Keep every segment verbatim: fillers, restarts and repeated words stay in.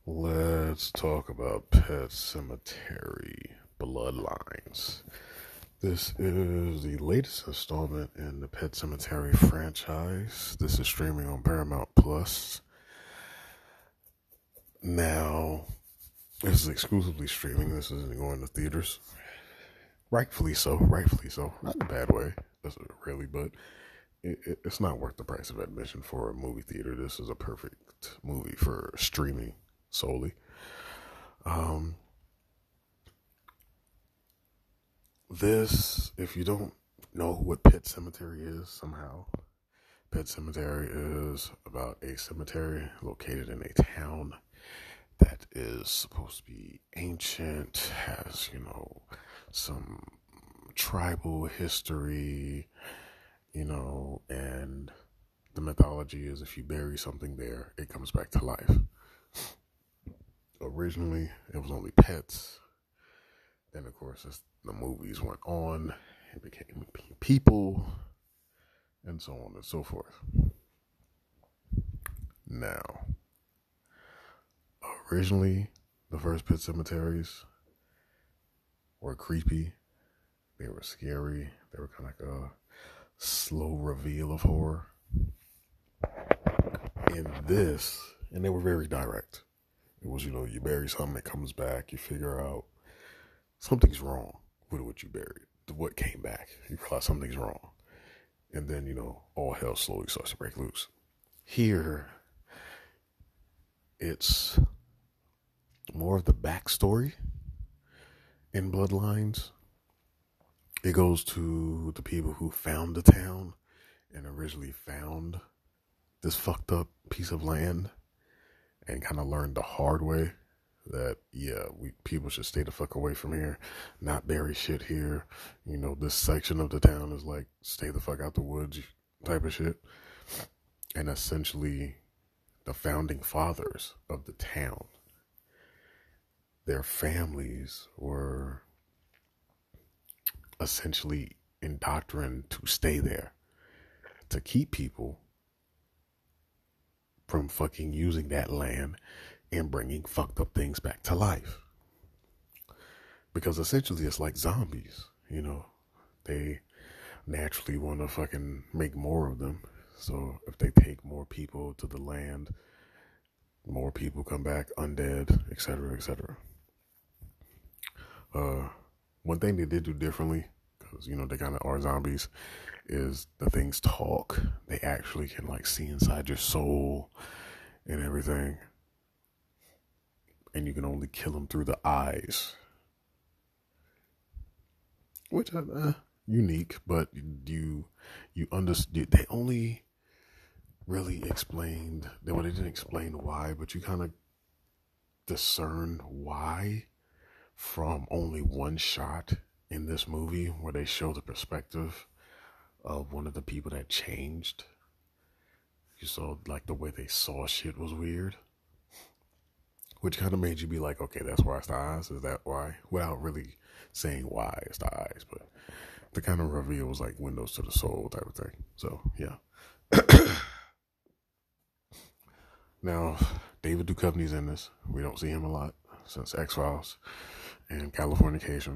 Let's talk about Pet Cemetery Bloodlines. This is the latest installment in the Pet Cemetery franchise. This is streaming on Paramount Plus. Now, this is exclusively streaming. This isn't going to theaters. Rightfully so, rightfully so. Not in a bad way, really, but it, it, it's not worth the price of admission for a movie theater. This is a perfect movie for streaming solely. Um, this, if you don't know what Pet Cemetery is somehow, Pet Cemetery is about a cemetery located in a town that is supposed to be ancient, has, you know, some tribal history, you know, and the mythology is if you bury something there, it comes back to life. Originally, it was only pets. Then, of course, as the movies went on, it became people, and so on and so forth. Now, originally, the first Pet Cemeteries were creepy. They were scary. They were kind of like a slow reveal of horror. In this, and they were very direct. It was, you know, you bury something, it comes back, you figure out something's wrong with what you buried, what came back. You realize something's wrong. And then, you know, all hell slowly starts to break loose. Here, it's more of the backstory in Bloodlines. It goes to the people who found the town and originally found this fucked up piece of land and kind of learned the hard way that, yeah, we people should stay the fuck away from here, not bury shit here. You know, this section of the town is like, stay the fuck out the woods type of shit. And essentially, the founding fathers of the town, their families were essentially indoctrinated to stay there, to keep people from fucking using that land and bringing fucked up things back to life. Because essentially it's like zombies, you know. They naturally want to fucking make more of them. So if they take more people to the land, more people come back undead, et cetera, et cetera. Uh, one thing they did do differently, because, you know, they kind of are zombies, is the things talk. They actually can, like, see inside your soul and everything. And you can only kill them through the eyes. Which, uh, unique, but you, you understand, they only really explained, well, they didn't explain why, but you kind of discern why from only one shot in this movie where they show the perspective of one of the people that changed. You saw, like, the way they saw shit was weird, which kind of made you be like, okay, that's why it's the eyes. Is that why? Without really saying why it's the eyes, but the kind of reveal was like windows to the soul type of thing. So yeah. Now, David Duchovny's in this. We don't see him a lot since X-Files and Californication.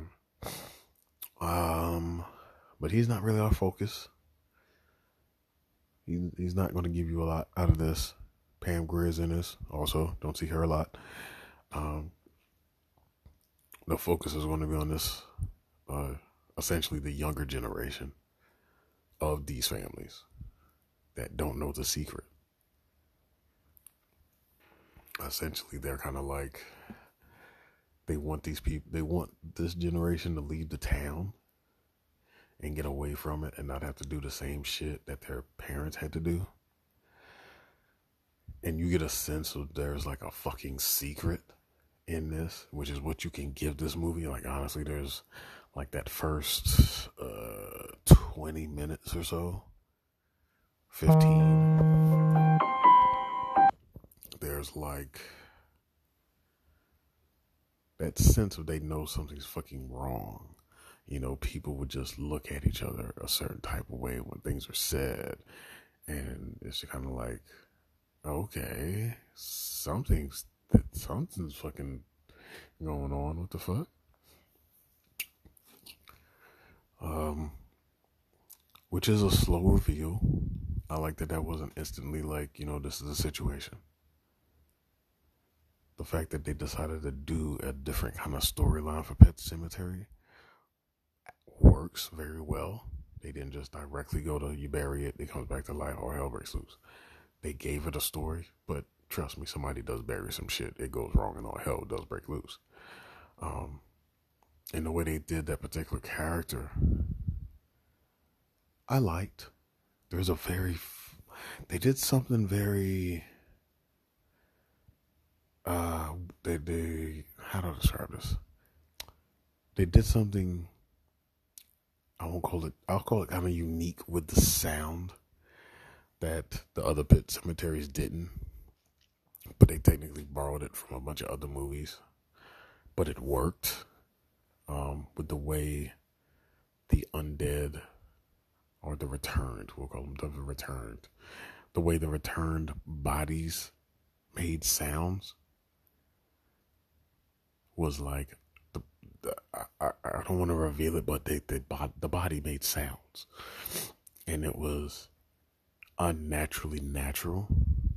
Um, but he's not really our focus. He, he's not going to give you a lot out of this. Pam Grier's in this. Also, don't see her a lot. Um, the focus is going to be on this, uh, essentially the younger generation of these families that don't know the secret. Essentially, they're kind of like, they want these people, they want this generation to leave the town and get away from it and not have to do the same shit that their parents had to do. And you get a sense of there's like a fucking secret in this, which is what you can give this movie. Like, honestly, there's like that first uh, twenty minutes or so, fifteen. There's like that sense of they know something's fucking wrong. You know, people would just look at each other a certain type of way when things are said. And it's kind of like, okay, something's that something's fucking going on. What the fuck? Um, which is a slow reveal. I like that that wasn't instantly like, you know, this is a situation. The fact that they decided to do a different kind of storyline for Pet Sematary works very well. They didn't just directly go to you bury it, it comes back to life, or hell breaks loose. They gave it a story, but trust me, somebody does bury some shit, it goes wrong, and all hell does break loose. Um, and the way they did that particular character, I liked. There's a very, they did something very, uh, they, they, how do I describe this? They did something, I won't call it, I'll call it kind of unique with the sound that the other Pet Cemeteries didn't. But they technically borrowed it from a bunch of other movies. But it worked um, with the way the undead, or the returned, we'll call them the returned, the way the returned bodies made sounds was like, the, the I, I don't want to reveal it, but they, they, the body made sounds. And it was unnaturally natural.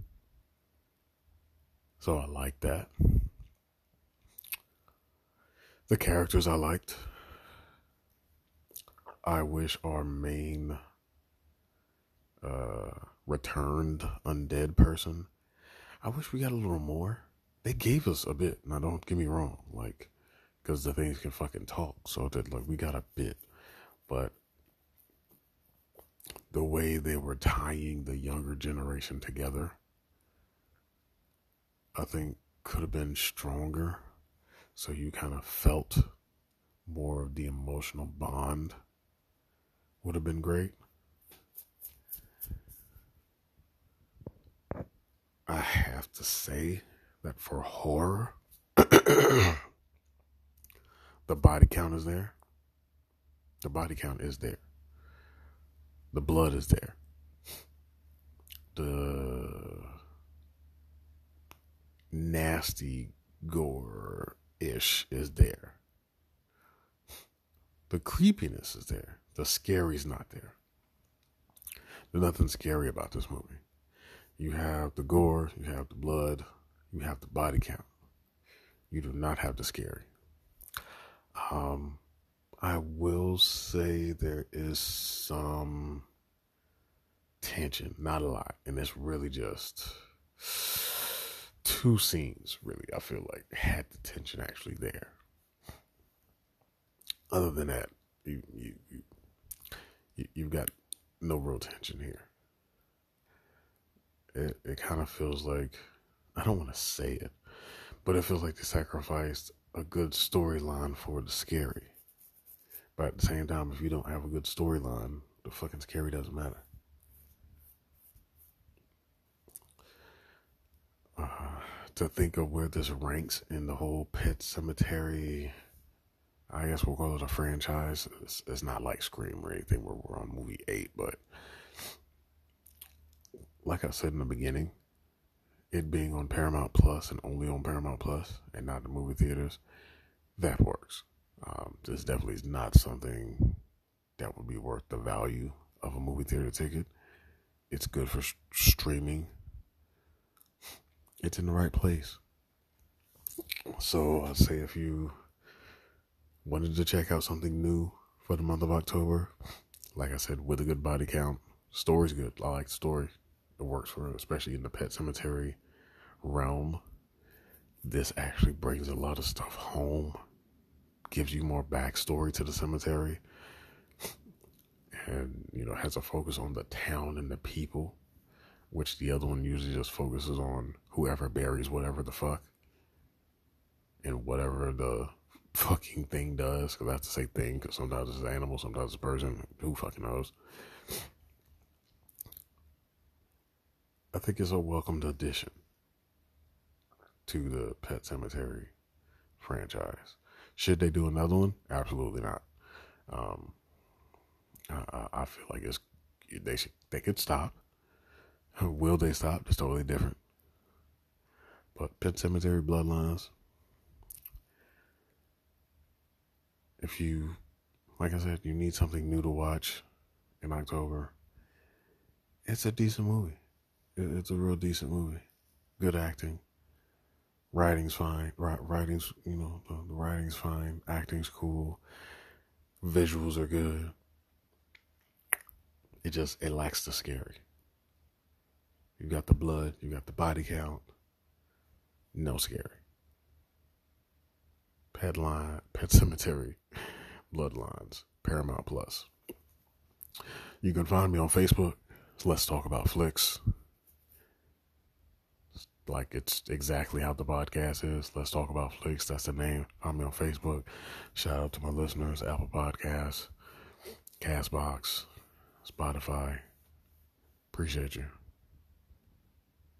So I liked that. The characters I liked. I wish our main uh, returned undead person, I wish we got a little more. They gave us a bit. Now don't get me wrong, like, because the things can fucking talk. So that, like, we got a bit. But the way they were tying the younger generation together, I think could have been stronger. So you kind of felt more of the emotional bond. Would have been great. I have to say that for horror, the body count is there. The body count is there. The blood is there. The nasty gore-ish is there. The creepiness is there. The scary's not there. There's nothing scary about this movie. You have the gore, you have the blood, you have the body count. You do not have the scary. Um, I will say there is some tension, not a lot, and it's really just two scenes, really, I feel like, had the tension actually there. Other than that, you, you, you, you, you've got no real tension here. It, it kind of feels like, I don't want to say it, but it feels like they sacrificed a good storyline for the scary. But at the same time, if you don't have a good storyline, the fucking scary doesn't matter. Uh, to think of where this ranks in the whole Pet Sematary, I guess we'll call it a franchise. It's, it's not like Scream or anything where we're on movie eight, but like I said in the beginning, it being on Paramount Plus and only on Paramount Plus and not the movie theaters, that works. Um, this definitely is not something that would be worth the value of a movie theater ticket. It's good for sh- streaming. It's in the right place. So I'd say if you wanted to check out something new for the month of October, like I said, with a good body count, story's good. I like the story. It works for, especially in the Pet Sematary realm. This actually brings a lot of stuff home, gives you more backstory to the cemetery, and, you know, has a focus on the town and the people, which the other one usually just focuses on whoever buries whatever the fuck and whatever the fucking thing does, because I have to say thing, because sometimes it's an animal, sometimes it's a person, who fucking knows. I think it's a welcomed addition to the Pet Sematary franchise. Should they do another one? Absolutely not. Um, I, I feel like it's they should they could stop. Will they stop? It's totally different. But Pet Cemetery Bloodlines. If you, like I said, you need something new to watch in October, it's a decent movie. It's a real decent movie. Good acting. Writing's fine. Writing's, you know, the, the writing's fine. Acting's cool. Visuals are good. It just, it lacks the scary. You got the blood. You got the body count. No scary. Pet line, Pet Cemetery, Bloodlines, Paramount Plus. You can find me on Facebook. Let's Talk About Flicks. Like it's exactly how the podcast is. Let's Talk About Flicks. That's the name. Find me on Facebook. Shout out to my listeners. Apple Podcasts, Castbox, Spotify. Appreciate you.